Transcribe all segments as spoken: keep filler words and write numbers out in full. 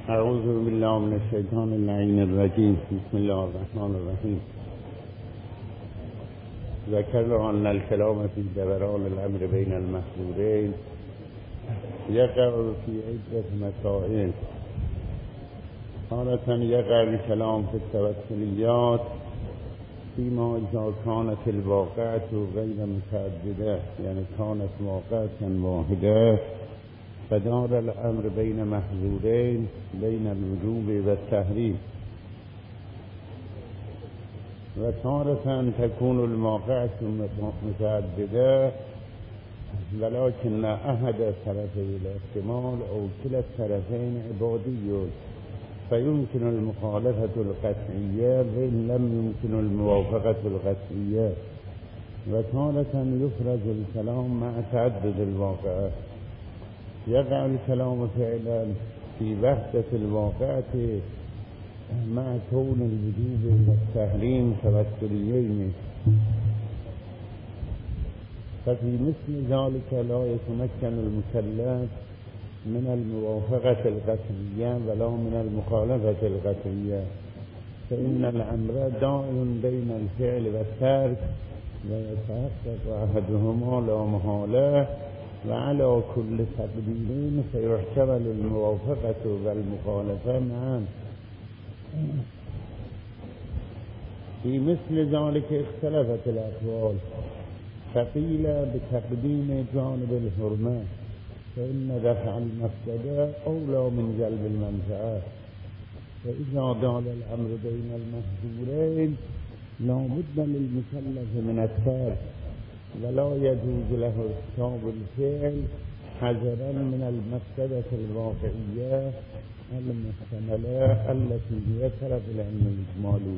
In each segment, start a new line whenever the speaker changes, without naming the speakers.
اعوذ بالله من الشیطان اللعین الرجیم. بسم الله الرحمن الرحیم. ذکر ان الكلام فی دوران الامر بین المحظورین یقع فی عدة مسائل. تارة یقع الكلام فی التوسلیات فيما اذا كانت الواقعة غیر متعدده، یعنی كانت واقعة واحده فدار الامر بین محظورین بین الوجوب و التحریم. و تارة تكون الواقعة متعدده ولكن احد طرفي الاحتمال او كلا الطرفين عبادي فيمكن المخالفة القطعية وإن لم يمكن الموافقة القطعية. وتارة يفرز الكلام مع تعدد الواقعات. يقع الكلام فعلا في وحدة الواقعة مع كون الوجوب والتحريم توسليين، ففي مثل ذلك لا يتمكن المكلف من الموافقة القطعية ولا من المخالفة القطعية، فإن الأمر دائم بين الفعل والترك ويتحقق أحدهما لا محالة، وعلى كل تقدير فيحتمل الموافقة والمخالفة معا. في مثل ذلك اختلفت الأقوال، فقيل بتقديم جانب الحرمة فإن دفع المفسدة أولى من جلب المنفعة. فإذا دال الأمر بين المحظورين لا بد للمكلف من الترك ولا يجوز له ارتكاب الفعل حذرا من المفسدة الواقعية المحتملة التي هي طرف العلم الإجمالي.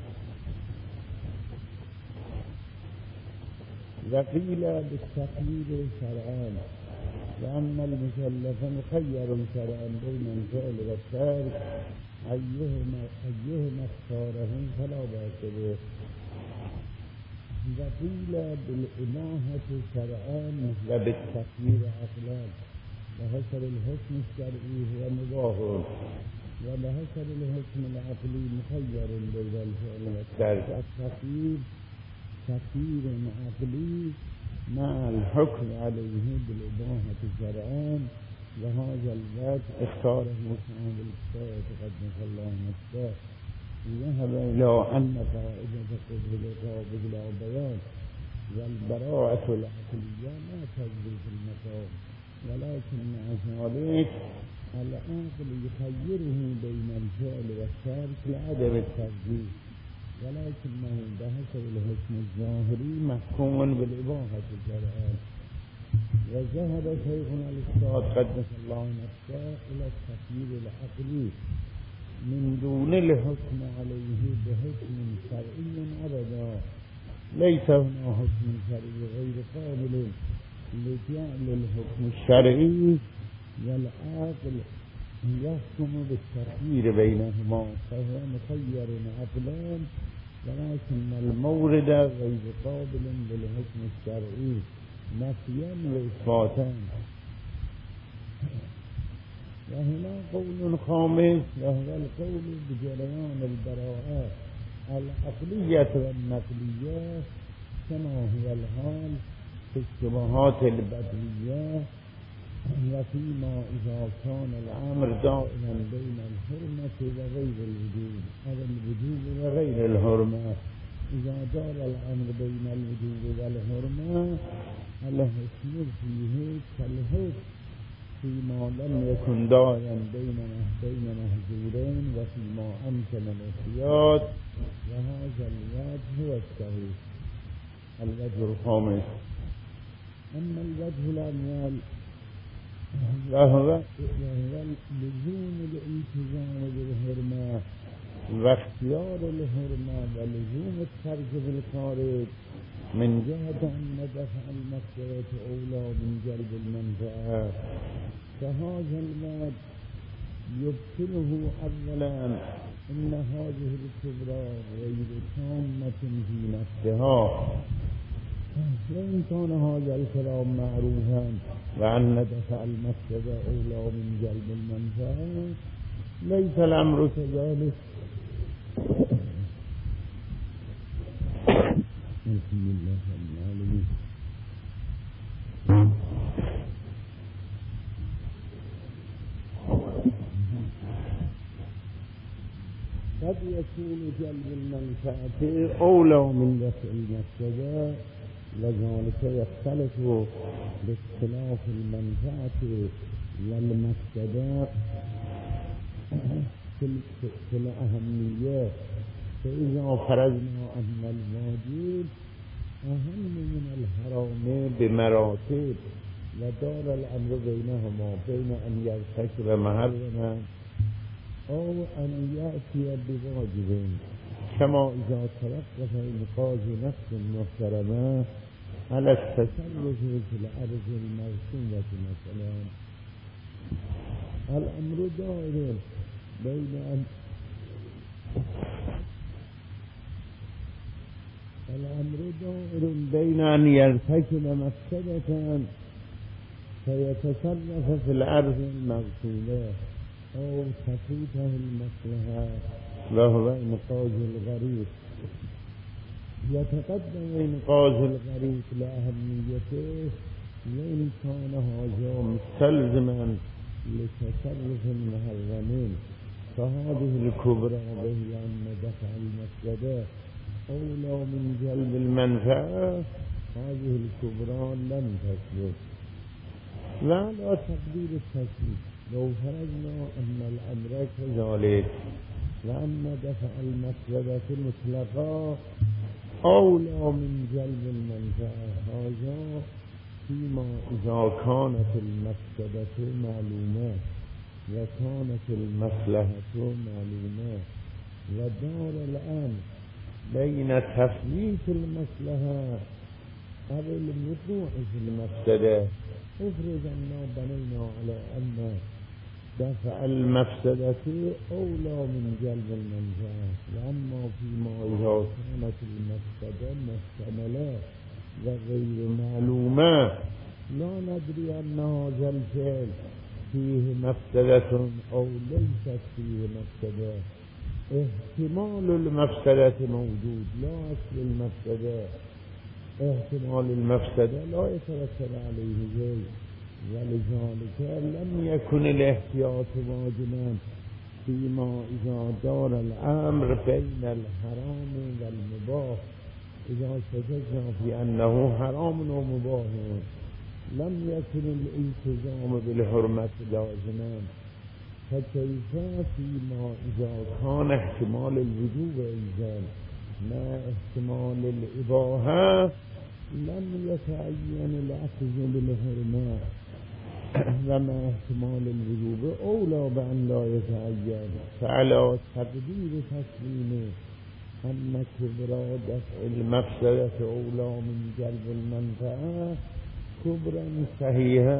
وقيل بالتقييد شرعا، وأن المكلف مخير شرعا بين الفعل والترك أيهما أيهما اختاره فلا بأس به. وقيل بالإباحة شرعا وبالتقييد عقلا، وحصر الحكم الشرعي هو مباح، وحصر الحكم العقلي مخير بين الفعل والترك. التقييد تقييد عقلي مع الحكم عليه بالإباحة شرعا، وهذا الوجه اختاره صاحب الكتاب قدس الله نفسه. ذهب إلى أن قاعدة قبل العقاب بلا بيان والبراءة العقلية لا تجري في المقام، ولكن مع ذلك العقل يخيره بين الفعل والترك لعدم الترجيح، ولكنه بحسب الحكم الظاهري محكوم بالإباحة شرعا. وذهب شيخنا الأستاذ قدس الله نفسه إلى التقييد العقلي من دون الحكم عليه بحكم شرعي أبدا. ليس هنا حكم شرعي غير قابل لجعل الحكم الشرعي والعقل يحكم بالتخيير بينهما، فهو مخير عقلا، ولكن المورد غير قابل للحكم الشرعي نفيا وإثباتا. وهنا قول خامس وهو القول بجريان البراءة العقلية والنقلية كما هو الحال في الشبهات البدوية، وفيما إذا كان الأمر دائما بين الحرمة وغير الوجوب أو الوجوب وغير الحرمة. إذا دار الأمر بين الوجوب والحرمة الحكم فيه كالحكم فيما لم يكن دائما بين بين محظورين وفيما أمكن الاحتياط، وهذا الوجه هو الصحيح. الوجه الخامس. أما الوجه الأول وهو لزوم الالتزام بالحرمة واختيار الحرمة ولزوم الترك بالخارج من جهة أن دفع المفسدة أولى من جلب المنفعة، فهذا الوجه يبطله أولا إن هذه الكبرى غير تامة في نفسها، وإن كان هذا الكلام معروفا وأن دفع المفسدة أولى من جلب المنفعة ليس الأمر كذلك. الحمد لله رب العالمين. قد يكون جلب المنفعة أولى من دفع المفسدة، لذلك يختلف باختلاف المنفعة والمفسدة في الأهمية. فإذا فرضنا أن الواجب أهم من الحرام بمراتب، ودار الأمر بينهما بين أن يرتكب محرما أو أن يأتي بواجب، كما إذا توقف إنقاذ نفس محترمة على التصرف في الأرض المرسومة مثلا. الأمر دائر بين أن الأمر دائر بين أن يرتكب مفسدة فيتصرف في الأرض المرسومة أو تفوته المصلحة وهو إنقاذ الغريق. يتقدم إنقاذ الغريق لأهميته وإن كان هذا مستلزما لتصرف المحرمين، فهذه الكبرى وهي أن دفع المفسدة أولى من جلب المنفعة، هذه الكبرى لم تثبت. وعلى تقدير التثبيت لو فرضنا أن الأمر كذلك وأن دفع المفسدة مطلقا أولى من جلب المنفعة، هذا فيما إذا كانت المفسدة معلومة وكانت المصلحة معلومة، ودار الأمر بين تفويت المصلحة أو الوقوع في المفسدة. افرض أننا بنينا على أن دفع المفسدة أولى من جلب المنفعة، وأما فيما إذا كانت المفسدة محتملة وغير معلومة لا ندري أن هذا الفعل فيه مفسدة أو ليست فيه مفسدة. احتمال المفسدة موجود لا أصل المفسدة، احتمال المفسدة لا يترتب عليه شيء، ولذلك لم يكن الاحتياط واجبا فيما إذا دار الأمر بين الحرام والمباح. إذا شككنا في أنه حرام ومباح لم يكن الالتزام بالحرمة لازما، فكيف فيما إذا كان احتمال الوجوب إنزال مع احتمال الإباحة لم يتعين الأخذ بالحرمة، ومع احتمال الوجوب أولى بأن لا يتعين. فعلى تقدير تسليمه أن كبرى دفع المفسدة أولى من جلب المنفعة كبرى صحيحة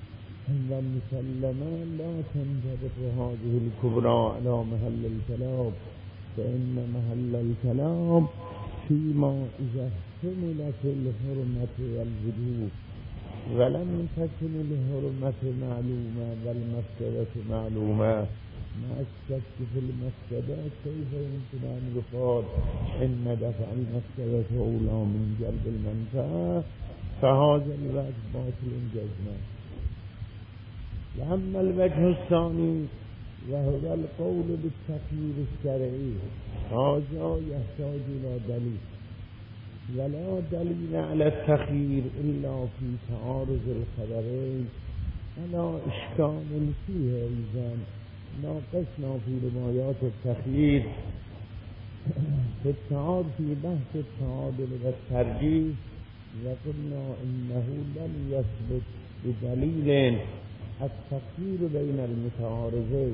ومسلمة، لا تنطبق هذه الكبرى على محل الكلام، فإن محل الكلام فيما إذا احتملت الحرمة والوجوب ولم تكن الحرمة معلومة والمفسدة معلومة. مع الشك في المفسدة كيف يمكن أن يقال إن دفع المفسدة أولى من جلب المنفعة؟ فهذا الوجه باطل جزما. وأما الوجه الثاني وهو القول بالتخيير الشرعي، هذا يحتاج إلى دليل، ولا دليل على التخيير إلا في تعارض الخبرين على إشكال فيه. إذا ناقشنا في روايات التخيير في التعارض في بحث التعادل والترجيح، وقلنا إنه لم يثبت بدليل التخيير بين المتعارضين،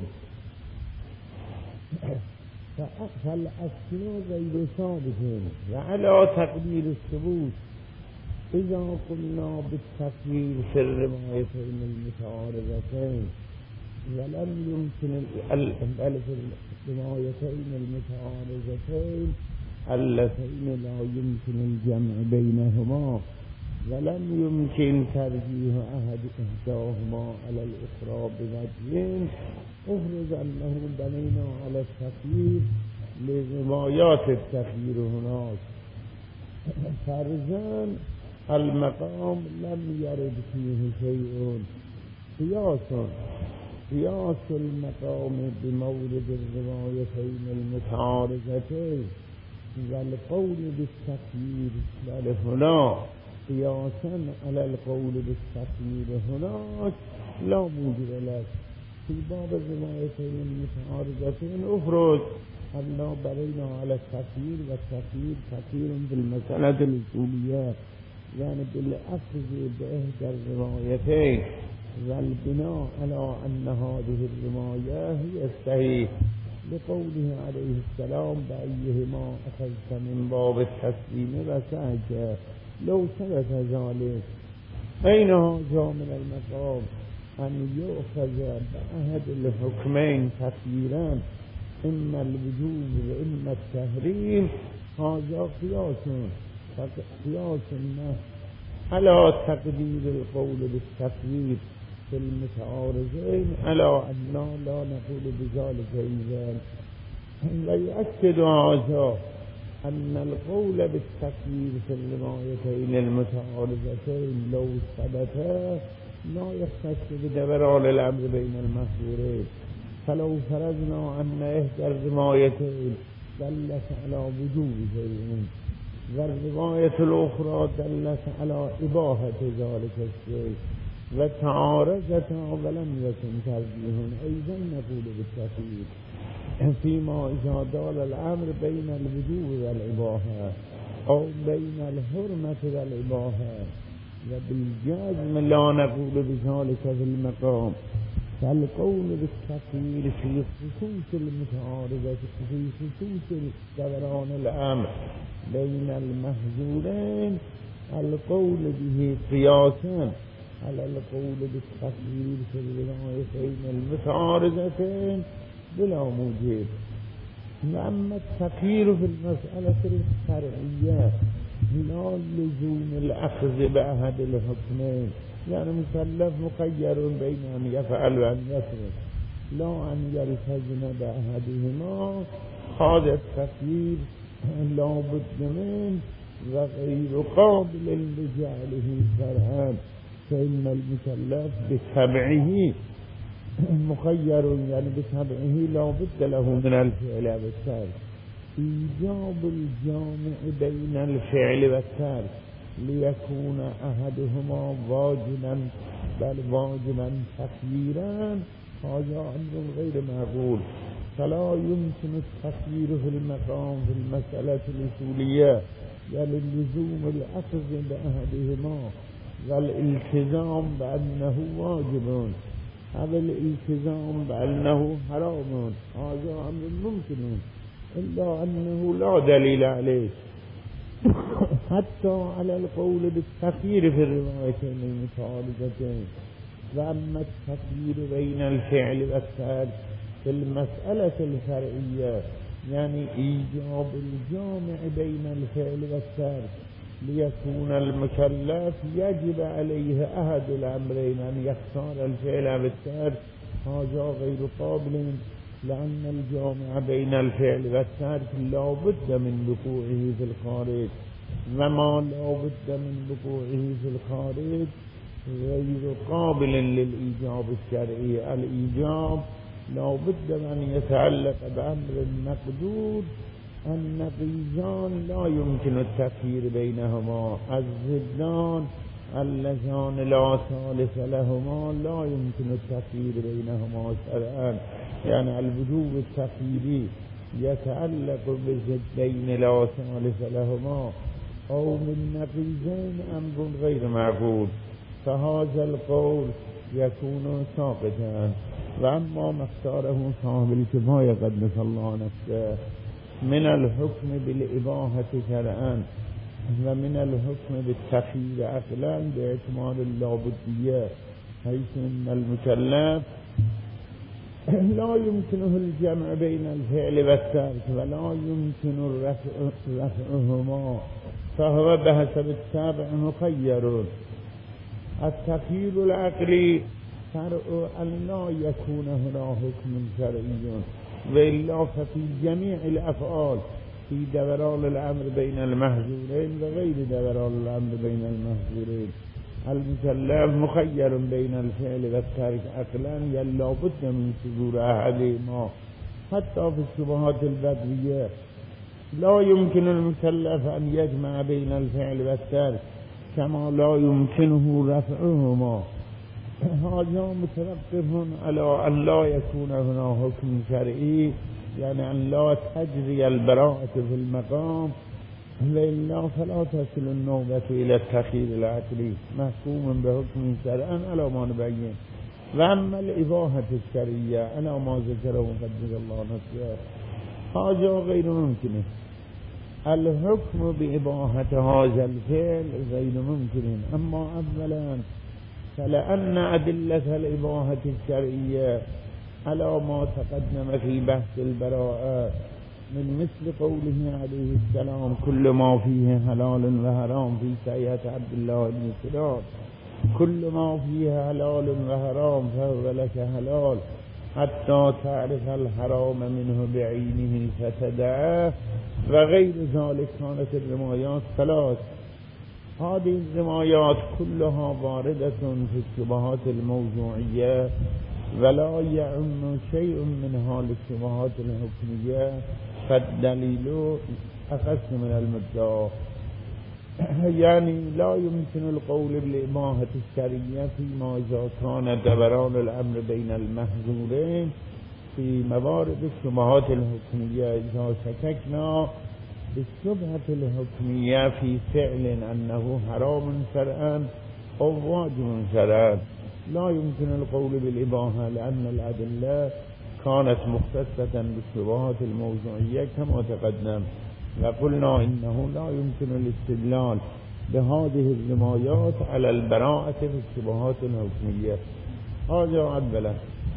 فالأصل غير ثابت. وعلى تقدير الثبوت إذا قلنا بالتخيير في الروايتين المتعارضتين ولم يمكن بل في الروايتين المتعارضتين اللتين لا يمكن الجمع بينهما ولم يمكن ترجیح احد احداهما على الاخرى بوجه افرض انه بنينا على التخيير لروايات التخيير هناك. فرضاً المقام لم يرد فيه شيء قياس قياس المقام بمورد الروايتين المتعارضتين والقول بالتخيير هنا قياسا على القول بالتخيير هناك لا موجب له في باب الروايتين المتعارضتين. افرض أنه بنينا على التخيير والتخيير كثير بالمسألة الأصولية يعني بالأخذ بإحدى الروايتين والبناء على أن هذه الرواية هي الصحيح لقوله عليه السلام بأيهما أخذت من باب التسليم وسعك. لو ثبت ذلك أين هذا من المقام أن يؤخذ بأحد الحكمين تخييرا إما الوجوب وإما التحريم؟ هذا قياس قياس على تقدير القول بالتخيير في المتعارضين على أننا لا نقول بذلك إذن. ويؤكد هذا أن القول بالتخيير في الروايتين المتعارضتين لو ثبت لا يختص بدوران الأمر بين المحظورين. فلو فرضنا أن إحدى الروايتين دلت على وجوب شيء والرواية الأخرى دلت على إباحة ذلك الشيء وتعارضتا ولم يكن ترجيح أيضا نقول بالتخيير فيما إذا دال الأمر بين الوجوب والإباحة أو بين الحرمة والإباحة. وبالجزم لا نقول بذلك في المقام. فالقول بالتخيير في خصوص المتعارضة في خصوص دوران الأمر بين المحظورين القول به قياسا على القول بالتخيير في الروايتين المتعارضتين بلا موجب. وأما التخيير في المسألة الشرعية لا لزوم الأخذ بأحد الحكمين يعني مكلف مخير بين أن يفعل وأن يترك لا أن يلتزم بأحدهما. هذا التخيير لا بد منه وغير قابل لجعله شرعا فإن المكلف بتبعه مخير يعني بتبعه لا بد له من الفعل والترك. إيجاب الجامع بين الفعل والترك ليكون أحدهما واجبا بل واجبا تخييرا هذا أمر غير معقول. فلا يمكن التخيير في المقام في المسألة الأصولية يعني اللزوم الأخذ بأحدهما والالتزام بأنه واجب أو الالتزام بأنه حرام. هذا أمر ممكن إلا أنه لا دليل عليه حتى على القول بالتخيير في الروايتين المتعارضتين. وأما التخيير بين الفعل والترك في المسألة الفرعية يعني إيجاب الجامع بين الفعل والترك ليكون المكلف يجب عليه أحد الأمرين أن يختار الفعل والترك هذا غير قابل لأن الجامع بين الفعل والترك لا بد من وقوعه في الخارج وما لا بد من وقوعه في الخارج غير قابل للإيجاب الشرعي. الإيجاب لا بد من يتعلق بأمر مقدور. النقيضان لا يمكن التخيير بينهما. الضدان اللذان لا ثالث لهما لا يمكن التخيير بينهما شرعا يعني الوجوب التخييري يتعلق بضدين لا ثالث لهما أو من نقيضين أمر غير معقول فهذا القول يكون ساقطا. وأما ما اختاره صاحب الكفاية قدس الله نفسه من الحكم بالإباحة شرعا ومن الحكم بالتخيير عقلا باعتبار اللابدية حيث أن المكلف لا يمكنه الجمع بين الفعل والترك ولا يمكن الرفع رفعهما فهو بحسب التابع مخير. التخيير العقلي فرع أن لا يكون هنا حكم شرعي وإلا ففي جميع الأفعال في دوران الأمر بين المحظورين وغير دوران الأمر بين المحظورين المكلف مخير بين الفعل والترك عقلا يلا بد من صدور أحدهما. حتى في الشبهات البدوية لا يمكن المكلف أن يجمع بين الفعل والترك كما لا يمكنه رفعهما. هذا متوقف على أن لا يكون هنا حكم شرعي، يعني أن لا تجري البراءة في المقام، وإلا فلا تصل النوبة إلى التخيير العقلي محكوم بحكم شرعا على ما نبين. وأما الإباحة الشرعية على ما ذكره قدر الله نفسه هذا غير ممكن. الحكم بإباحة هذا الفعل غير ممكن. أما أولا فلأن أدلة الإباحة الشرعية على ما تقدم في بحث البراءة من مثل قوله عليه السلام كل ما فيه حلال وحرام في سيئة عبد الله بن سلام كل ما فيه حلال وحرام فهو لك حلال حتى تعرف الحرام منه بعينه فتدعه وغير ذلك. كانت الروايات ثلاث. هذه الروايات كلها واردة في الشبهات الموضوعية ولا يعم شيء منها للشبهات الحكمية فالدليل أخص من المدعى. يعني لا يمكن القول بالإباحة الشرعية فيما إذا كان دوران الأمر بين المحظورين في موارد الشبهات الحكمية. إذا شككنا بالشبهة الحكمية في فعل أنه حرام شرعا أو واجب شرعا لا يمكن القول بالإباحة لأن الأدلة كانت مختصة بالشبهات الموضوعية كما تقدم. وقلنا إنه لا يمكن الاستدلال بهذه الروايات على البراءة في الشبهات الحكمية. هذا أولا.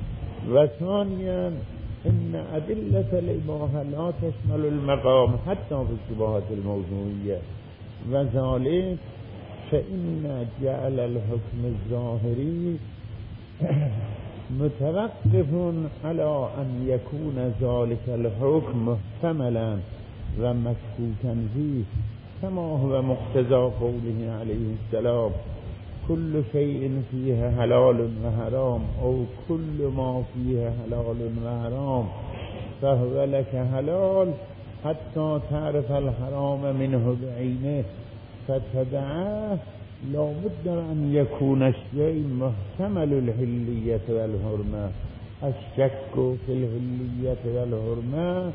وثانيا إن أدلة الإباحة لا تشمل المقام حتى في الشبهات الموضوعية، وذلك فإن جعل الحكم الظاهري متوقف على أن يكون ذلك الحكم محتملا ومشكوكا فيه كما هو مقتضى قوله عليه السلام كل شيء فيه حلال وحرام أو كل ما فيه حلال وحرام فهو لك حلال حتى تعرف الحرام منه بعينه فتدعاه. لا بد أن يكون الشيء محتمل الحلية والحرمة. الشك في الحلية والحرمة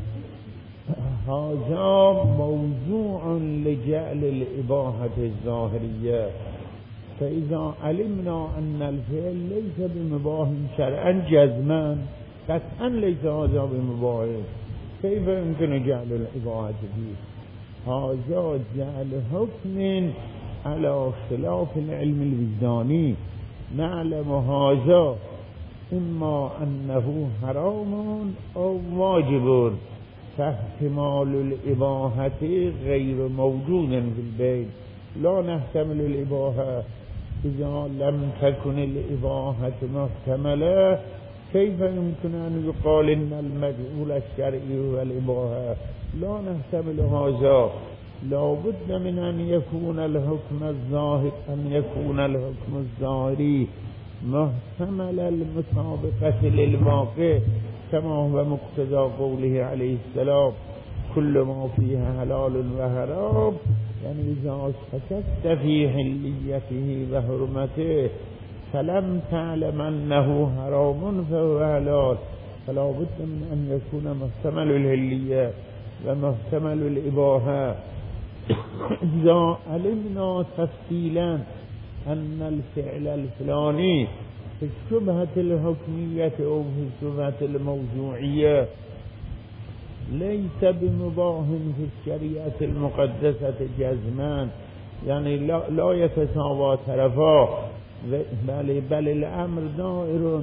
هذا موضوع لجعل الإباحة الظاهرية. فإذا علمنا أن الفعل ليس بمباح شرعا جزما قطعا ليس هذا بمباح، كيف يمكن جعل الإباحة فيه؟ هذا جعل حكم على خلاف العلم الوجداني. نعلم هذا إما أنه حرام أو واجب، فاحتمال الإباحة غير موجود في البيت. لا نحتمل الإباحة. إذا لم تكن الإباحة محتملة كيف يمكن أن يقال إن المجهول الشرعي هو الإباحة؟ لا نحتمل هذا. لا بد من أن يكون الحكم الظاهر أن يكون الحكم الظاهري محتمل المطابقة للواقع كما هو مقتضى قوله عليه السلام كل ما فيه حلال وحرام. يعني إذا شككت في حليته وحرمته فلم تعلم أنه حرام فهو حلال، فلا بد من أن يكون محتمل الحلية ومحتمل الإباحة. إذا علمنا تفصيلا أن الفعل الفلاني في الشبهة الحكمية أو في الشبهة الموضوعية ليس بمباح في الشريعة المقدسة جزمان، يعني لا, لا يتساوى طرفا، بل, بل الأمر دائر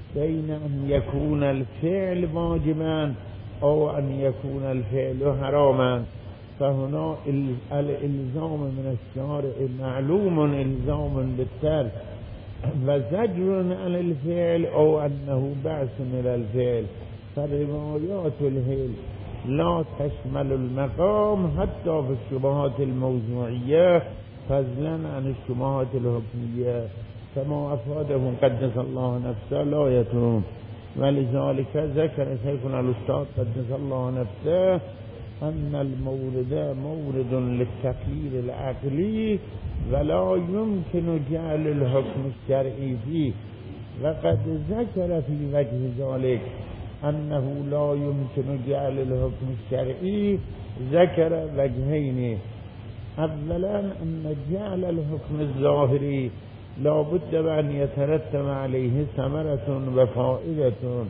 بين أن يكون الفعل واجبا أو أن يكون الفعل حراما، فهنا الإلزام من الشارع معلوم إلزام بالترك وزجر عن الفعل أو أنه بعث إلى الفعل. فروايات الهيل لا تشمل المقام حتى في الشبهات الموضوعية فضلا عن الشبهات الحكمية كما أفاده قدس الله نفسه لا يتوم. ولذلك ذكر شيخنا الأستاذ قدس الله نفسه أن المورد مورد للتقليد العقلي ولا يمكن جعل الحكم الشرعي فيه. وقد ذكر في وجه ذلك أنه لا يمكن جعل الحكم الشرعي، ذكر وجهين. أولا أن جعل الحكم الظاهري لا بد أن يترتب عليه ثمرة وفائدة،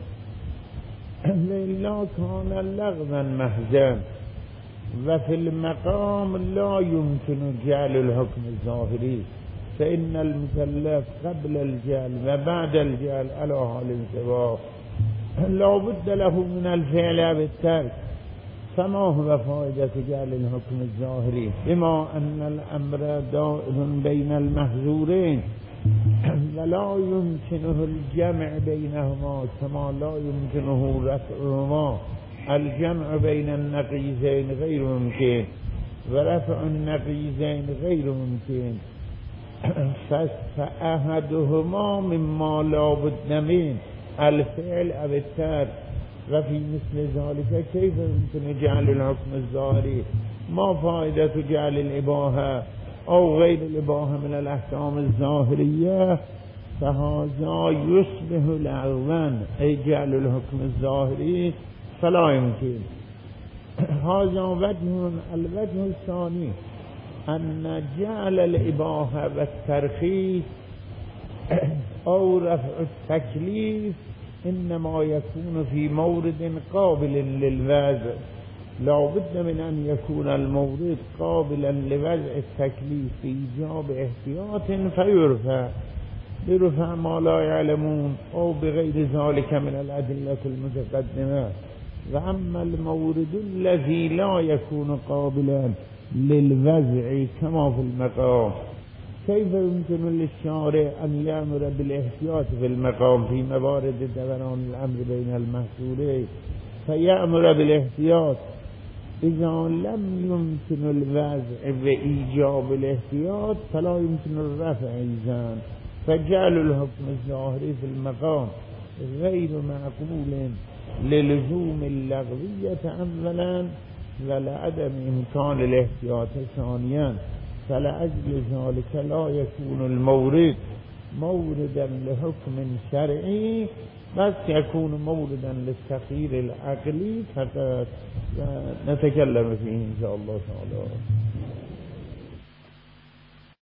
لإلا كان لغوا محضا. وفي المقام لا يمكن جعل الحكم الظاهري، فإن المكلف قبل الجعل وبعد الجعل على حال سواء لا بد له من الفعل بالترك. فما هو فائدة جعل الحكم الظاهري بما أن الأمر دائر بين المحظورين ولا يمكنه الجمع بينهما كما لا يمكنه رفعهما؟ الجمع بين النقيضين غير ممكن ورفع النقيضين غير ممكن، فأحدهما مما لا بد من الفعل أو الترك. وفي مثل ذلك كيف يمكن جعل الحكم الظاهري؟ ما فائدة جعل الإباحة أو غير الإباحة من الأحكام الظاهرية؟ فهذا يشبه لغوا، أي جعل الحكم الظاهري فلا يمكن. هذا وجه. الوجه الثاني أن جعل الإباحة والترخيص أو رفع التكليف إنما يكون في مورد قابل للوضع. لا بد من أن يكون المورد قابلا لوضع التكليف بإيجاب احتياط فيرفع برفع ما لا يعلمون أو بغير ذلك من الأدلة المتقدمة. وأما المورد الذي لا يكون قابلا للوضع كما في المقام، كيف يمكن للشارع أن يأمر بالاحتياط في المقام في موارد دوران الأمر بين المحصولين فيأمر بالاحتياط إذا لم يمكن الوضع بإيجاب الاحتياط فلا يمكن الرفع إذن؟ فجعل الحكم الظاهري في المقام غير معقول للزوم اللغوية أولا ولعدم إمكان الاحتياط ثانيا. فلأجل ذلك لا يكون المورد موردا لحكم شرعي بس يكون موردا للتخيير العقلي فقط. نتكلم فيه إن شاء الله تعالى.